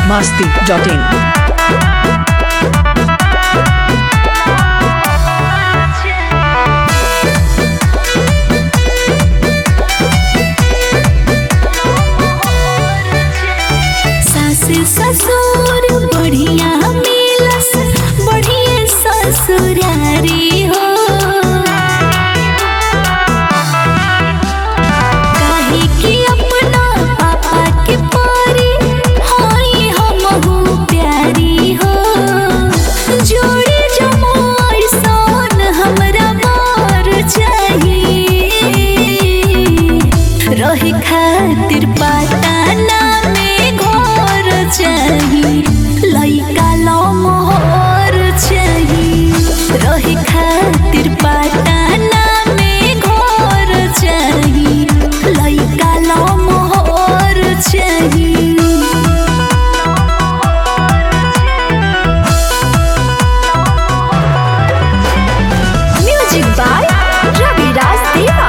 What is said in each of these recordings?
biharmasti.in ससुर बढ़िया मिलस बढ़िया ससुरारी हो काहे कि अपना पापा के पारी होई हमहू प्यारी हो जोड़ी जमाई सन हमरा मार चाहिए रहे खातिर पटाना लइका लमहर चाही रहे खातिर पटाना में घर चाही लइका लमहर चाही म्यूजिक बाय रविराज देवा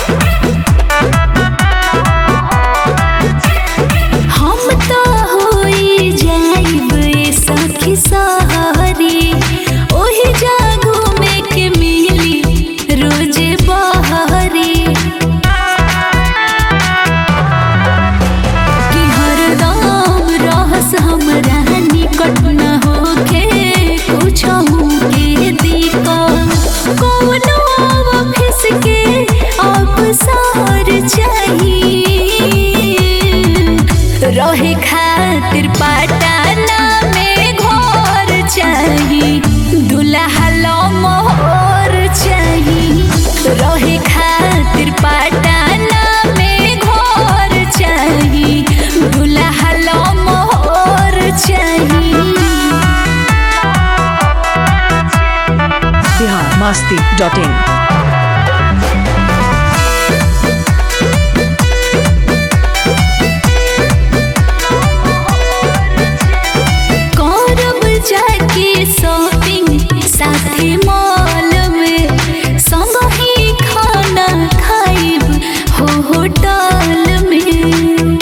सहारी ओही जागो में के मिली रोजे बहारी कि हरदम रहस हमरा निकट न होके पूछहु के दिक्कत कोनो ऑफिस के अवसर चाहिए रहे खातिर पटाना चाही दुल्हा लमहर चाही रहे खातिर पटाना में घर चाही दुल्हा लमहर चाही biharmasti.in मॉल में संगही खाना खाइब हो होटल में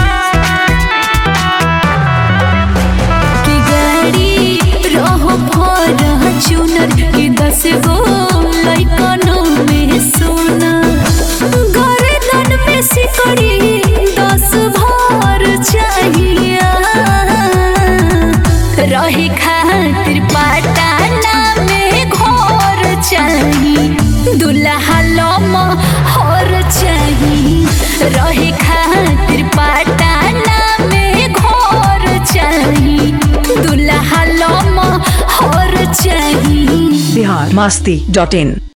कि गाड़ी रहो भर चुनर कि 10 गो लइकनों में सोना गर्दन में सिकड़ी 10 भर चाहिए रहे खातिर पटाना चाही दुल्हा लमहर चाही रहे खातिर पटाना में घर चाही दुल्हा लमहर चाही biharmasti.in